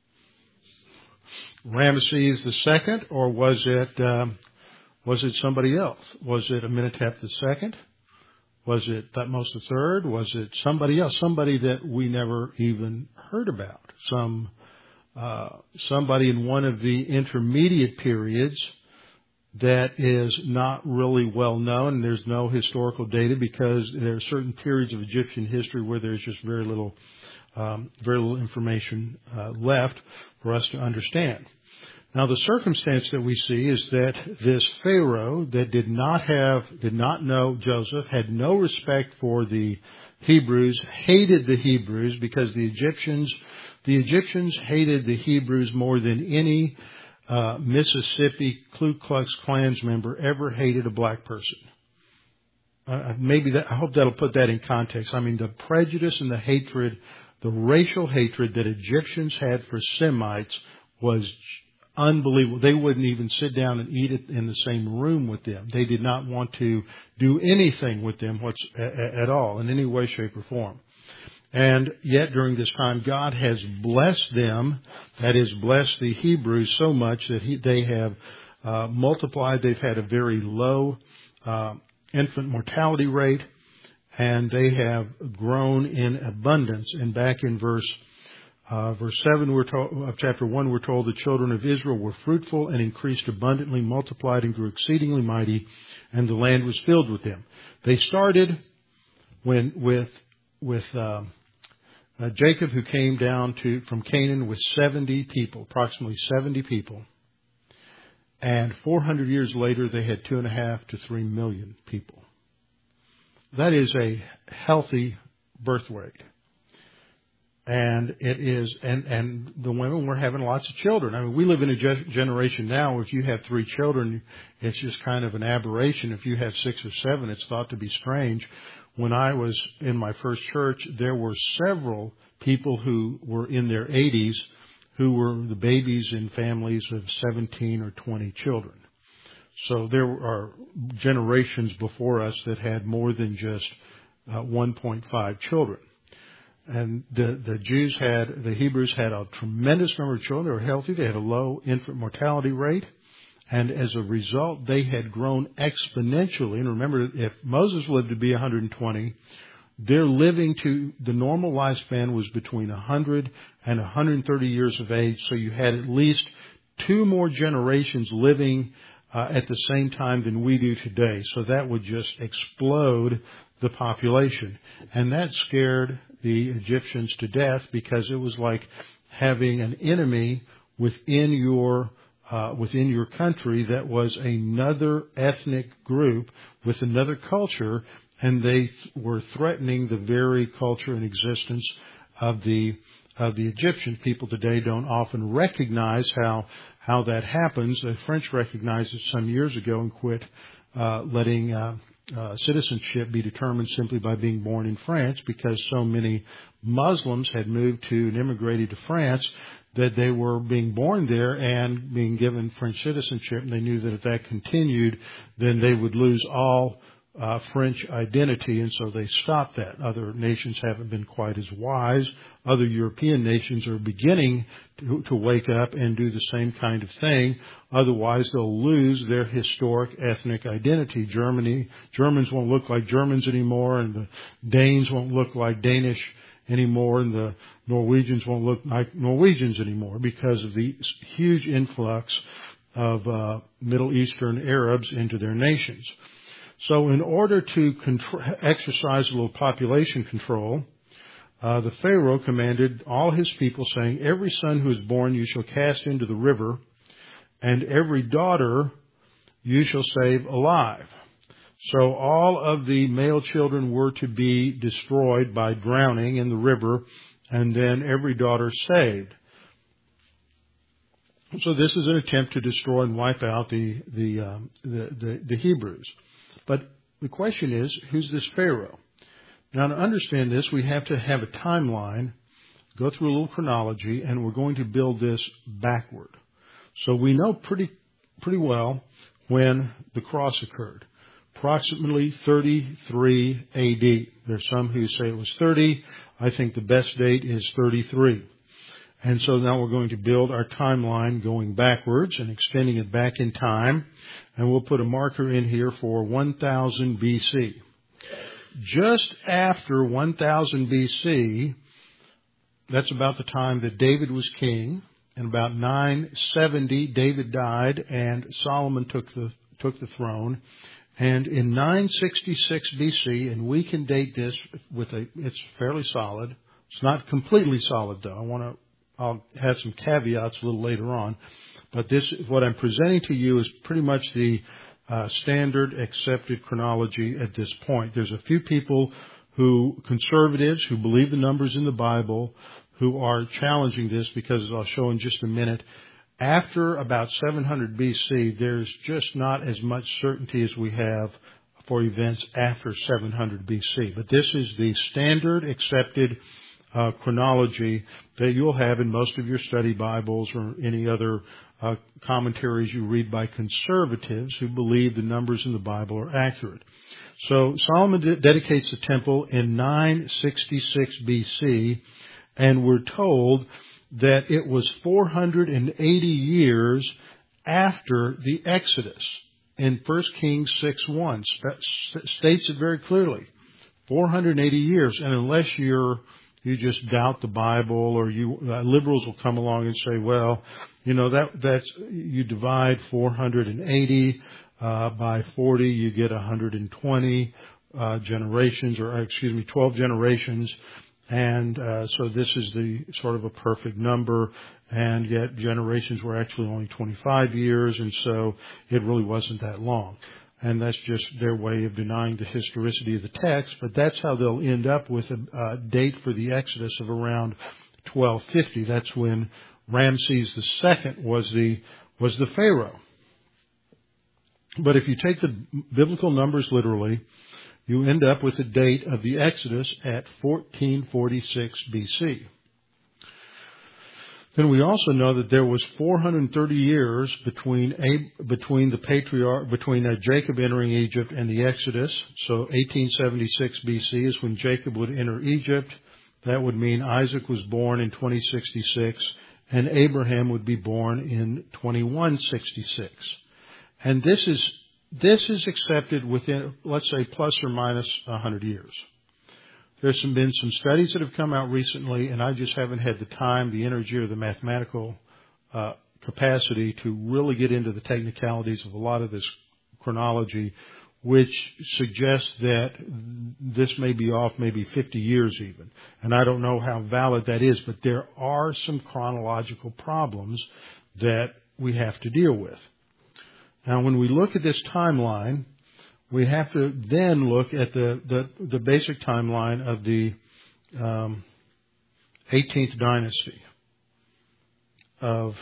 [SPEAKER 2] Ramesses the Second? Or was it um, was it somebody else? Was it Amenhotep the Second? Was it Thutmose the Third? Was it somebody else? Somebody that we never even heard about. Some uh, somebody in one of the intermediate periods that is not really well known. There's no historical data because there are certain periods of Egyptian history where there's just very little, um, very little information uh, left for us to understand. Now, the circumstance that we see is that this Pharaoh that did not have, did not know Joseph, had no respect for the Hebrews, hated the Hebrews because the Egyptians, the Egyptians hated the Hebrews more than any Uh, Mississippi Ku Klux Klans member ever hated a black person. Uh, maybe that, I hope that'll put that in context. I mean, the prejudice and the hatred, the racial hatred that Egyptians had for Semites was unbelievable. They wouldn't even sit down and eat it in the same room with them. They did not want to do anything with them what's, at all in any way, shape, or form. And yet during this time, God has blessed them, that is, blessed the Hebrews so much that he, they have uh, multiplied. They've had a very low uh, infant mortality rate, and they have grown in abundance. And back in verse uh, verse seven we're told, of chapter one, we're told the children of Israel were fruitful and increased abundantly, multiplied and grew exceedingly mighty, and the land was filled with them. They started when with with um, uh, Jacob, who came down to from Canaan with seventy people, approximately seventy people. And four hundred years later, they had two and a half to three million people. That is a healthy birth rate. And it is, and, and the women were having lots of children. I mean, we live in a ge- generation now, if you have three children, it's just kind of an aberration. If you have six or seven, it's thought to be strange. When I was in my first church, there were several people who were in their eighties who were the babies in families of seventeen or twenty children. So there are generations before us that had more than just uh, one point five children. And the, the Jews had, the Hebrews had a tremendous number of children. They were healthy. They had a low infant mortality rate. And as a result, they had grown exponentially. And remember, if Moses lived to be one hundred twenty, their living to, the normal lifespan was between one hundred and one hundred thirty years of age. So you had at least two more generations living uh, at the same time than we do today. So that would just explode the population. And that scared the Egyptians to death, because it was like having an enemy within your uh, within your country that was another ethnic group with another culture, and they th- were threatening the very culture and existence of the of the Egyptians. People today don't often recognize how how that happens. The French recognized it some years ago and quit uh, letting uh, Uh, citizenship be determined simply by being born in France, because so many Muslims had moved to and immigrated to France that they were being born there and being given French citizenship, and they knew that if that continued, then they would lose all uh, French identity, and so they stopped that. Other nations haven't been quite as wise. Other European nations are beginning to, to wake up and do the same kind of thing. Otherwise, they'll lose their historic ethnic identity. Germany, Germans won't look like Germans anymore, and the Danes won't look like Danish anymore, and the Norwegians won't look like Norwegians anymore, because of the huge influx of uh, Middle Eastern Arabs into their nations. So in order to contr- exercise a little population control, uh, the Pharaoh commanded all his people, saying, "Every son who is born you shall cast into the river, and every daughter you shall save alive." So all of the male children were to be destroyed by drowning in the river, and then every daughter saved. So this is an attempt to destroy and wipe out the the um, the, the, the Hebrews. But the question is, who's this Pharaoh? Now, to understand this, we have to have a timeline, go through a little chronology, and we're going to build this backward. So we know pretty pretty well when the cross occurred, approximately thirty-three A D. There's some who say it was thirty. I think the best date is thirty-three. And so now we're going to build our timeline going backwards and extending it back in time. And we'll put a marker in here for one thousand B C. Just after one thousand B C, that's about the time that David was king. In about nine seventy, David died and Solomon took the took the throne. And in nine sixty-six B C, and we can date this with a, it's fairly solid. It's not completely solid though. I want to, I'll have some caveats a little later on. But this, what I'm presenting to you is pretty much the uh, standard accepted chronology at this point. There's a few people who, conservatives, who believe the numbers in the Bible, who are challenging this, because as I'll show in just a minute, after about seven hundred B C, there's just not as much certainty as we have for events after seven hundred B C. But this is the standard accepted uh, chronology that you'll have in most of your study Bibles or any other uh, commentaries you read by conservatives who believe the numbers in the Bible are accurate. So Solomon de- dedicates the temple in nine sixty-six B C, and we're told that it was four hundred eighty years after the Exodus. In First Kings six one, st- states it very clearly. four hundred eighty years. And unless you're, you just doubt the Bible, or you, uh, liberals will come along and say, well, you know, that, that's, you divide four hundred eighty, uh, by forty, you get one hundred twenty, uh, generations, or excuse me, twelve generations. And uh, so this is the sort of a perfect number, and yet generations were actually only twenty-five years, and so it really wasn't that long. And that's just their way of denying the historicity of the text, but that's how they'll end up with a uh, date for the Exodus of around twelve fifty. That's when Ramses the Second was the was the Pharaoh. But if you take the biblical numbers literally, you end up with the date of the Exodus at fourteen forty-six B C. Then we also know that there was four hundred thirty years between Ab- between the patriarch between uh, Jacob entering Egypt and the Exodus. So eighteen seventy-six B C is when Jacob would enter Egypt. That would mean Isaac was born in twenty sixty-six, and Abraham would be born in twenty-one sixty-six. And this is this is accepted within, let's say, plus or minus one hundred years. There's some, been some studies that have come out recently, and I just haven't had the time, the energy, or the mathematical uh, capacity to really get into the technicalities of a lot of this chronology, which suggests that this may be off maybe fifty years even. And I don't know how valid that is, but there are some chronological problems that we have to deal with. Now, when we look at this timeline, we have to then look at the, the, the basic timeline of the um, eighteenth dynasty of,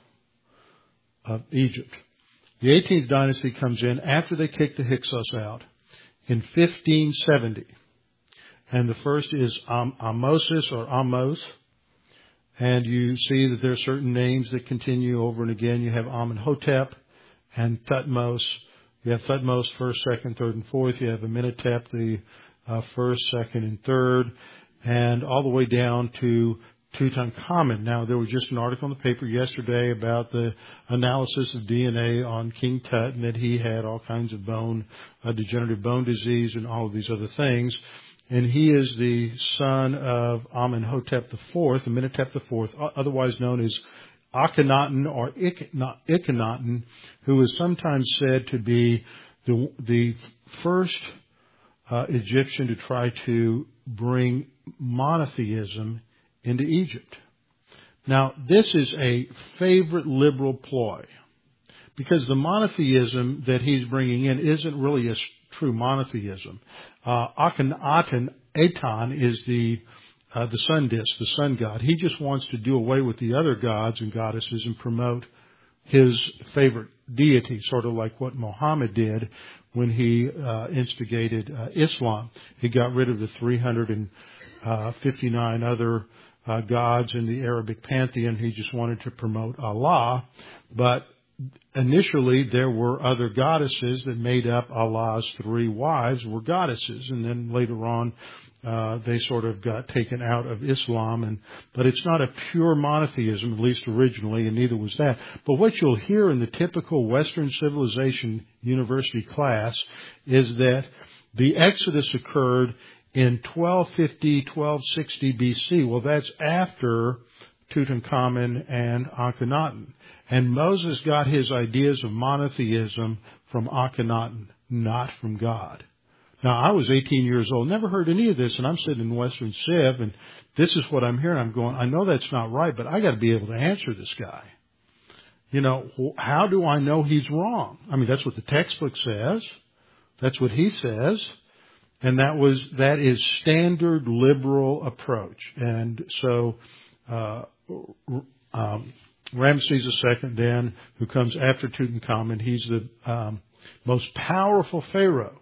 [SPEAKER 2] of Egypt. The eighteenth dynasty comes in after they kick the Hyksos out in fifteen seventy. And the first is Am- Amosis or Amos. And you see that there are certain names that continue over and again. You have Amenhotep and Thutmose. You have Thutmose first, second, third, and fourth. You have Amenhotep the uh, first, second, and third, and all the way down to Tutankhamun. Now, there was just an article in the paper yesterday about the analysis of D N A on King Tut, and that he had all kinds of bone, uh, degenerative bone disease and all of these other things. And he is the son of Amenhotep the fourth, Amenhotep the fourth, otherwise known as Akhenaten or Ikhenaten, who is sometimes said to be the, the first uh, Egyptian to try to bring monotheism into Egypt. Now, this is a favorite liberal ploy, because the monotheism that he's bringing in isn't really a true monotheism. Uh, Akhenaten, Aton, is the Uh, the sun disk, the sun god. He just wants to do away with the other gods and goddesses and promote his favorite deity, sort of like what Muhammad did when he uh, instigated uh, Islam. He got rid of the three hundred fifty-nine other uh, gods in the Arabic pantheon. He just wanted to promote Allah. But initially there were other goddesses that made up Allah's three wives were goddesses. And then later on, Uh, they sort of got taken out of Islam, and but it's not a pure monotheism, at least originally, and neither was that. But what you'll hear in the typical Western civilization university class is that the Exodus occurred in twelve fifty, twelve sixty B C. Well, that's after Tutankhamun and Akhenaten. And Moses got his ideas of monotheism from Akhenaten, not from God. Now, I was eighteen years old, never heard any of this, and I'm sitting in Western Civ, and this is what I'm hearing. I'm going, I know that's not right, but I got to be able to answer this guy. You know, how do I know he's wrong? I mean, that's what the textbook says. That's what he says. And that was, that is standard liberal approach. And so, uh, um, Ramses the Second then, who comes after Tutankhamun, he's the um, most powerful pharaoh.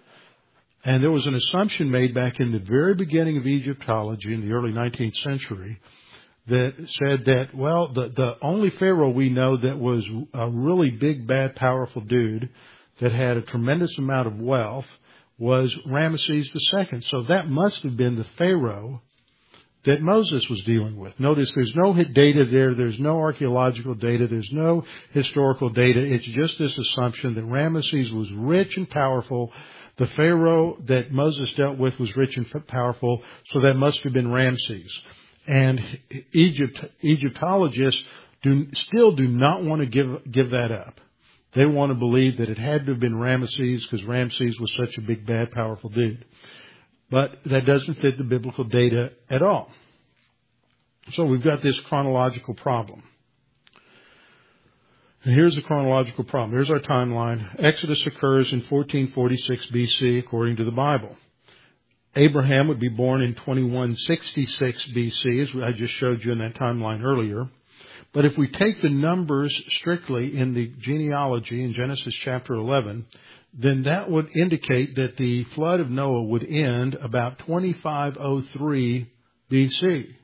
[SPEAKER 2] And there was an assumption made back in the very beginning of Egyptology in the early nineteenth century that said that, well, the, the only pharaoh we know that was a really big, bad, powerful dude that had a tremendous amount of wealth was Ramesses the Second. So that must have been the pharaoh that Moses was dealing with. Notice there's no data there. There's no archaeological data. There's no historical data. It's just this assumption that Ramesses was rich and powerful. The Pharaoh that Moses dealt with was rich and powerful, so that must have been Ramses. And Egypt, Egyptologists do, still do not want to give, give that up. They want to believe that it had to have been Ramesses because Ramses was such a big, bad, powerful dude. but that doesn't fit the biblical data at all. So we've got this chronological problem. And here's the chronological problem. Here's our timeline. Exodus occurs in fourteen forty-six B C according to the Bible. Abraham would be born in twenty-one sixty-six B C, as I just showed you in that timeline earlier. But if we take the numbers strictly in the genealogy in Genesis chapter eleven, then that would indicate that the flood of Noah would end about twenty-five oh three B C.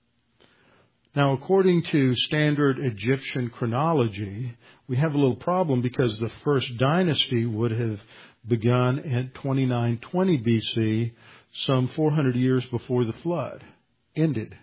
[SPEAKER 2] Now, according to standard Egyptian chronology, we have a little problem because the first dynasty would have begun at twenty-nine twenty B C, some four hundred years before the flood ended.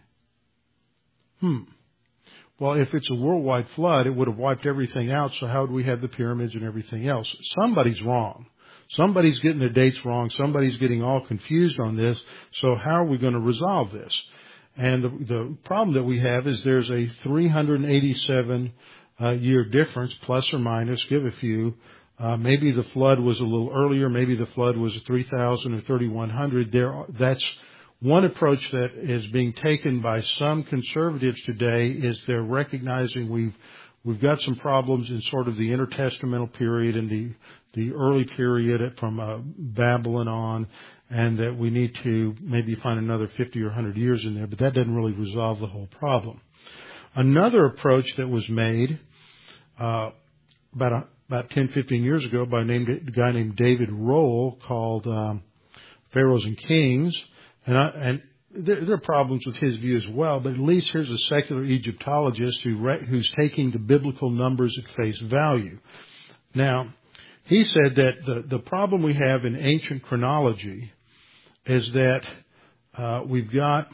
[SPEAKER 2] Hmm. Well, if it's a worldwide flood, it would have wiped everything out, so how would we have the pyramids and everything else? Somebody's wrong. Somebody's getting their dates wrong. Somebody's getting all confused on this, so how are we going to resolve this? And the, the problem that we have is there's a three hundred eighty-seven uh, year difference, plus or minus, give a few. Uh, maybe the flood was a little earlier. Maybe the flood was three thousand or thirty-one hundred. There, that's one approach that is being taken by some conservatives today. Is they're recognizing we've we've got some problems in sort of the intertestamental period and the the early period from uh, Babylon on, and that we need to maybe find another fifty or one hundred years in there. But that doesn't really resolve the whole problem. Another approach that was made uh, about a about ten, fifteen years ago by a, named, a guy named David Rohl called um, Pharaohs and Kings. And, I, and there, there are problems with his view as well, but at least here's a secular Egyptologist who re, who's taking the biblical numbers at face value. Now, he said that the, the problem we have in ancient chronology is that uh, we've got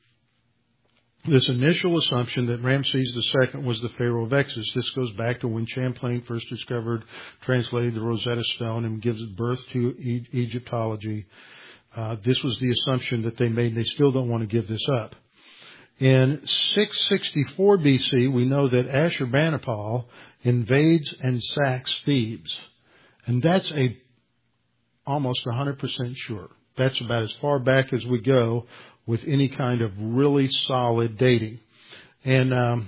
[SPEAKER 2] this initial assumption that Ramses the Second was the Pharaoh of Exodus. This goes back to when Champlain first discovered, translated the Rosetta Stone, and gives birth to e- Egyptology. Uh, this was the assumption that they made. They still don't want to give this up. In six sixty-four B C, we know that Ashurbanipal invades and sacks Thebes. And that's a almost one hundred percent sure. That's about as far back as we go with any kind of really solid dating. And um,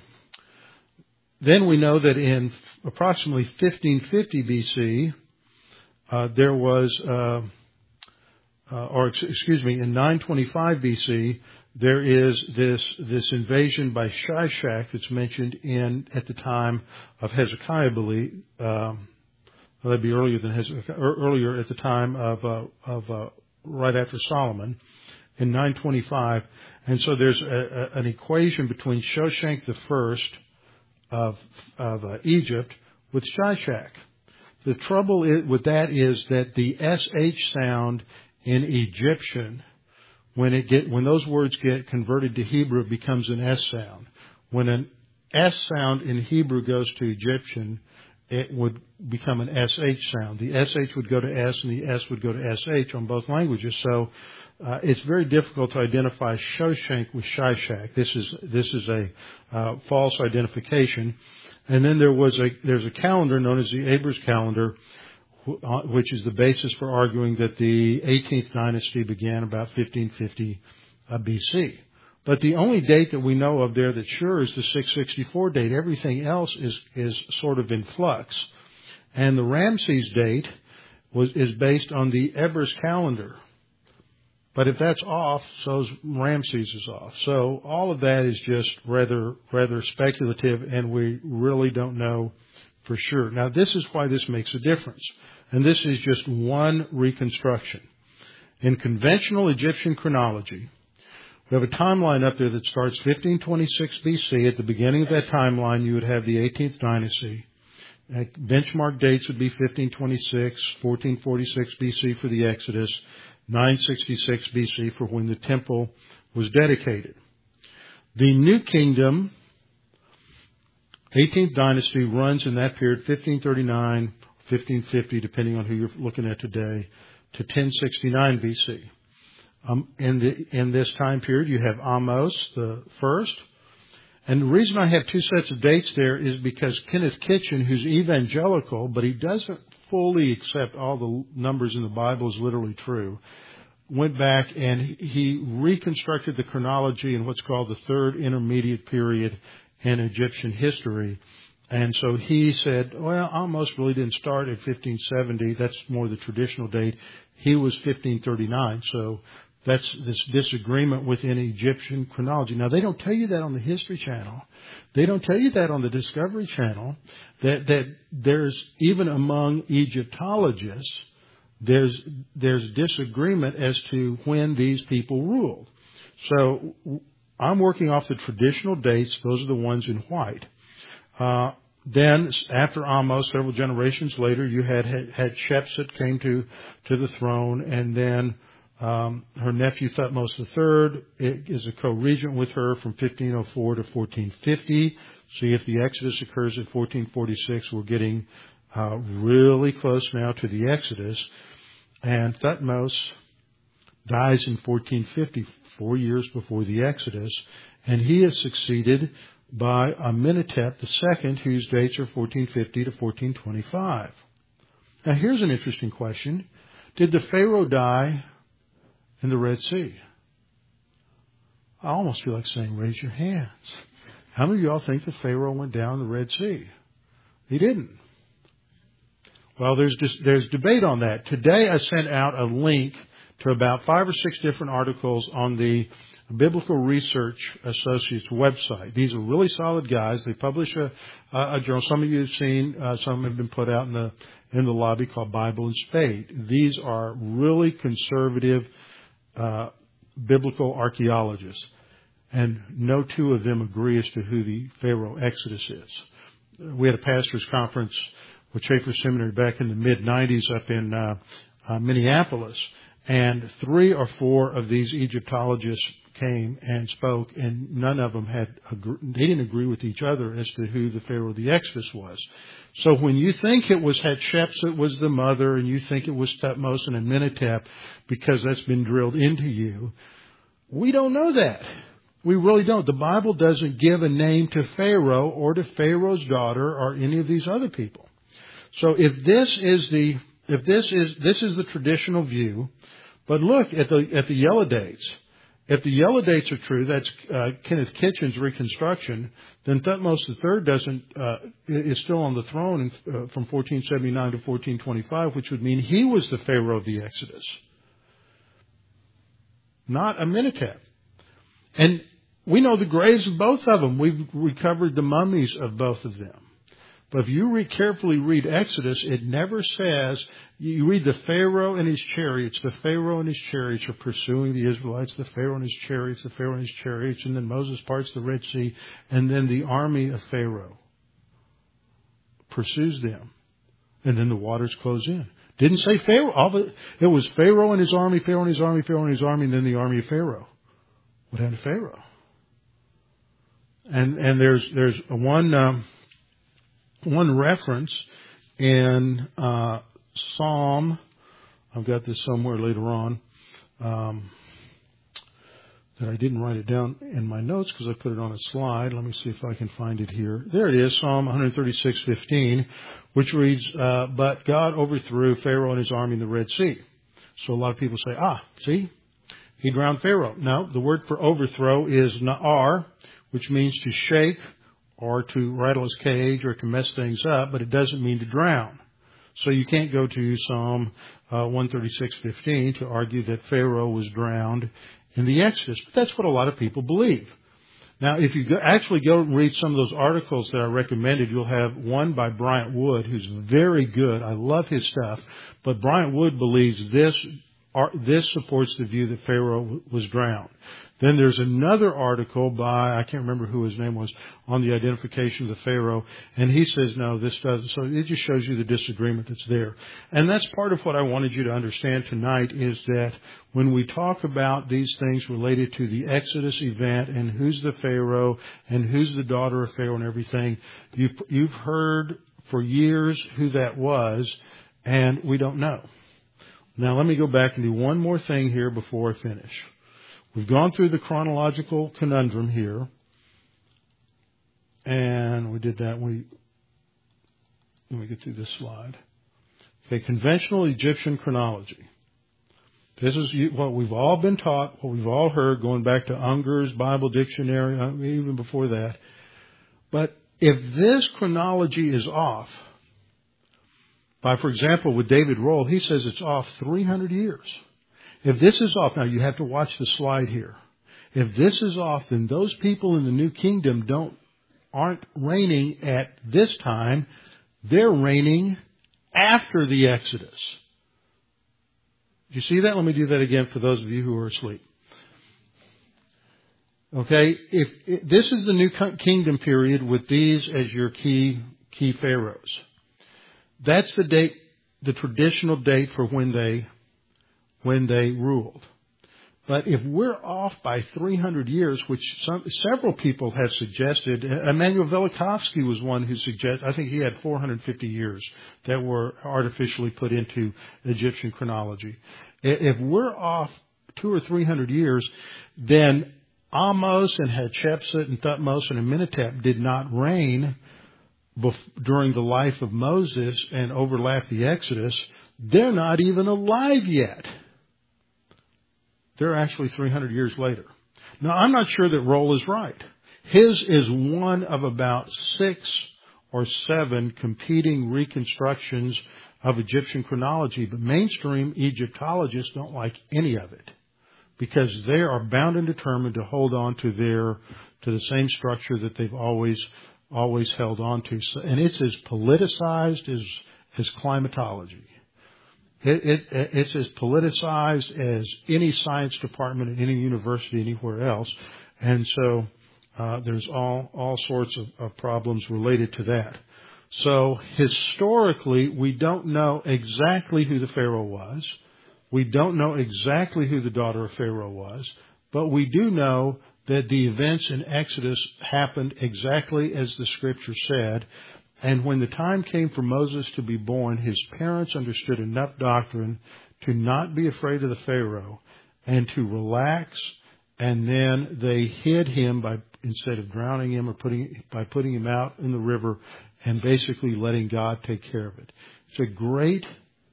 [SPEAKER 2] then we know that in approximately fifteen fifty B C, uh, there was, uh, uh, or excuse me, in nine twenty-five B C, there is this this invasion by Shishak that's mentioned in at the time of Hezekiah, believe. Um, well, that'd be earlier than Hezekiah, earlier at the time of uh, of uh, right after Solomon. In nine twenty-five, and so there's a, a, an equation between Shoshank the First of of uh, Egypt with Shishak. The trouble is, with that is that the S H sound in Egyptian, when it get when those words get converted to Hebrew, it becomes an S sound. When an S sound in Hebrew goes to Egyptian, it would become an S H sound. The S H would go to S, and the S would go to S H on both languages. So Uh, it's very difficult to identify Shoshank with Shishak. This is this is a uh, false identification. And then there was a there's a calendar known as the Ebers calendar, uh, which is the basis for arguing that the eighteenth dynasty began about fifteen fifty uh, B C. But the only date that we know of there that's sure is the six sixty-four date. Everything else is is sort of in flux. And the Ramses date was is based on the Ebers calendar. But if that's off, so Ramses is off. So all of that is just rather rather speculative, and we really don't know for sure. Now, this is why this makes a difference. And this is just one reconstruction. In conventional Egyptian chronology, we have a timeline up there that starts fifteen twenty-six B C. At the beginning of that timeline, you would have the eighteenth dynasty. Benchmark dates would be fifteen twenty-six, fourteen forty-six B C for the Exodus, nine sixty-six B C for when the temple was dedicated. The New Kingdom, eighteenth dynasty, runs in that period, fifteen thirty-nine, fifteen fifty, depending on who you're looking at today, to ten sixty-nine B C. Um, in, the, in this time period, you have Amos the first. And the reason I have two sets of dates there is because Kenneth Kitchen, who's evangelical, but he doesn't fully accept all the numbers in the Bible as literally true, went back and he reconstructed the chronology in what's called the third intermediate period in Egyptian history. And so he said, well, Ahmose really didn't start at fifteen seventy. That's more the traditional date. He was fifteen thirty-nine. So that's this disagreement within Egyptian chronology. Now, they don't tell you that on the History Channel. They don't tell you that on the Discovery Channel, that, that there's, even among Egyptologists, there's, there's disagreement as to when these people ruled. So I'm working off the traditional dates. Those are the ones in white. Uh, then after Ahmose, several generations later, you had, had, had Shepset came to, to the throne, and then Um, her nephew Thutmose the third is a co-regent with her from fifteen oh four to fourteen fifty. See, if the Exodus occurs at fourteen forty-six, we're getting uh, really close now to the Exodus. And Thutmose dies in fourteen fifty, four years before the Exodus, and he is succeeded by Amenhotep the second, whose dates are fourteen fifty to fourteen twenty-five. Now, here's an interesting question: did the Pharaoh die in the Red Sea? I almost feel like saying, raise your hands. How many of y'all think the Pharaoh went down the Red Sea? He didn't. Well, there's just, there's debate on that. Today I sent out a link to about five or six different articles on the Biblical Research Associates website. These are really solid guys. They publish a, a journal. Some of you have seen, uh, some have been put out in the, in the lobby, called Bible and Spade. These are really conservative Uh, biblical archaeologists, and no two of them agree as to who the Pharaoh Exodus is. We had a pastor's conference with Chafer Seminary back in the mid nineties up in uh, uh, Minneapolis, and three or four of these Egyptologists came and spoke, and none of them had agree- they didn't agree with each other as to who the Pharaoh of the Exodus was. So when you think it was Hatshepsut was the mother, and you think it was Thutmose and Amenhotep, because that's been drilled into you, we don't know that. We really don't. The Bible doesn't give a name to Pharaoh or to Pharaoh's daughter or any of these other people. So if this is the if this is this is the traditional view, but look at the at the yellow dates. If the yellow dates are true, that's uh, Kenneth Kitchen's reconstruction, then Thutmose the third doesn't uh, is still on the throne in, uh, from fourteen seventy-nine to fourteen twenty-five, which would mean he was the Pharaoh of the Exodus, not Amenhotep. And we know the graves of both of them. We've recovered the mummies of both of them. But if you read, carefully read Exodus, it never says, you read the Pharaoh and his chariots, the Pharaoh and his chariots are pursuing the Israelites, the Pharaoh and his chariots, the Pharaoh and his chariots, and then Moses parts the Red Sea, and then the army of Pharaoh pursues them, and then the waters close in. Didn't say Pharaoh. All the, it was Pharaoh and his army, Pharaoh and his army, Pharaoh and his army, and then the army of Pharaoh. What happened to Pharaoh? And and there's there's one um, one reference in uh, Psalm. I've got this somewhere later on um, that I didn't write it down in my notes because I put it on a slide. Let me see if I can find it here. There it is, Psalm one thirty-six fifteen, which reads, uh, "But God overthrew Pharaoh and his army in the Red Sea." So a lot of people say, "Ah, see, he drowned Pharaoh." No, the word for overthrow is na'ar, which means to shake or to rattle his cage or to mess things up, but it doesn't mean to drown. So you can't go to Psalm uh, one thirty-six fifteen to argue that Pharaoh was drowned in the Exodus. But that's what a lot of people believe. Now, if you go, actually go and read some of those articles that I recommended, you'll have one by Bryant Wood, who's very good. I love his stuff. But Bryant Wood believes this, this supports the view that Pharaoh was drowned. Then there's another article by, I can't remember who his name was, on the identification of the Pharaoh, and he says, no, this doesn't. So it just shows you the disagreement that's there. And that's part of what I wanted you to understand tonight, is that when we talk about these things related to the Exodus event and who's the Pharaoh and who's the daughter of Pharaoh and everything, you've, you've heard for years who that was, and we don't know. Now let me go back and do one more thing here before I finish. We've gone through the chronological conundrum here, and we did that. We let me get through this slide. Okay, conventional Egyptian chronology. This is what we've all been taught, what we've all heard, going back to Unger's Bible Dictionary, even before that. But if this chronology is off, by, for example, with David Rohl, he says it's off three hundred years. If this is off, now you have to watch the slide here. If this is off, then those people in the New Kingdom don't aren't reigning at this time. They're reigning after the Exodus. Do you see that? Let me do that again for those of you who are asleep. Okay, if, if this is the New Kingdom period with these as your key key pharaohs. That's the date, the traditional date for when they when they ruled. But if we're off by three hundred years, which some, several people have suggested, Emanuel Velikovsky was one who suggested, I think he had four hundred fifty years that were artificially put into Egyptian chronology. If we're off two or three hundred years, then Amos and Hatshepsut and Thutmose and Amenhotep did not reign bef- during the life of Moses and overlap the Exodus. They're not even alive yet. They're actually three hundred years later. Now, I'm not sure that Rohl is right. His is one of about six or seven competing reconstructions of Egyptian chronology, but mainstream Egyptologists don't like any of it because they are bound and determined to hold on to their to the same structure that they've always always held on to, so, and it's as politicized as as climatology. It, it, it's as politicized as any science department at any university anywhere else. And so uh, there's all, all sorts of, of problems related to that. So historically, we don't know exactly who the Pharaoh was. We don't know exactly who the daughter of Pharaoh was. But we do know that the events in Exodus happened exactly as the Scripture said. And when the time came for Moses to be born, his parents understood enough doctrine to not be afraid of the Pharaoh and to relax. And then they hid him by instead of drowning him or putting by putting him out in the river and basically letting God take care of it. It's a great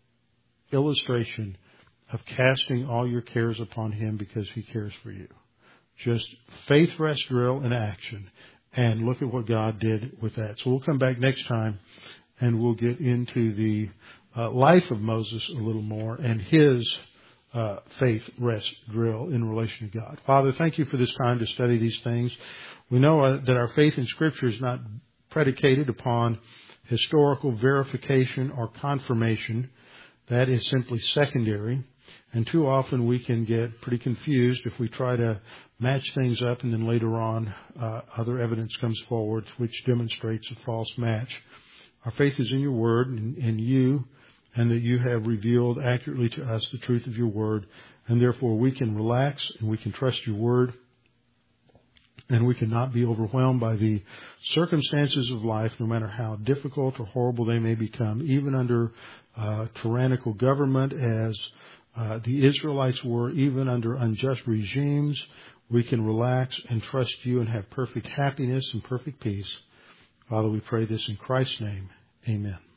[SPEAKER 2] illustration of casting all your cares upon him because he cares for you. Just faith rest drill in action. And look at what God did with that. So we'll come back next time and we'll get into the uh, life of Moses a little more and his uh, faith rest drill in relation to God. Father, thank you for this time to study these things. We know uh, that our faith in Scripture is not predicated upon historical verification or confirmation. That is simply secondary. And too often we can get pretty confused if we try to match things up and then later on uh, other evidence comes forward which demonstrates a false match. Our faith is in your word and in you, and that you have revealed accurately to us the truth of your word, and therefore we can relax and we can trust your word, and we cannot be overwhelmed by the circumstances of life, no matter how difficult or horrible they may become, even under uh, tyrannical government as Uh, the Israelites were, even under unjust regimes. We can relax and trust you and have perfect happiness and perfect peace. Father, we pray this in Christ's name. Amen.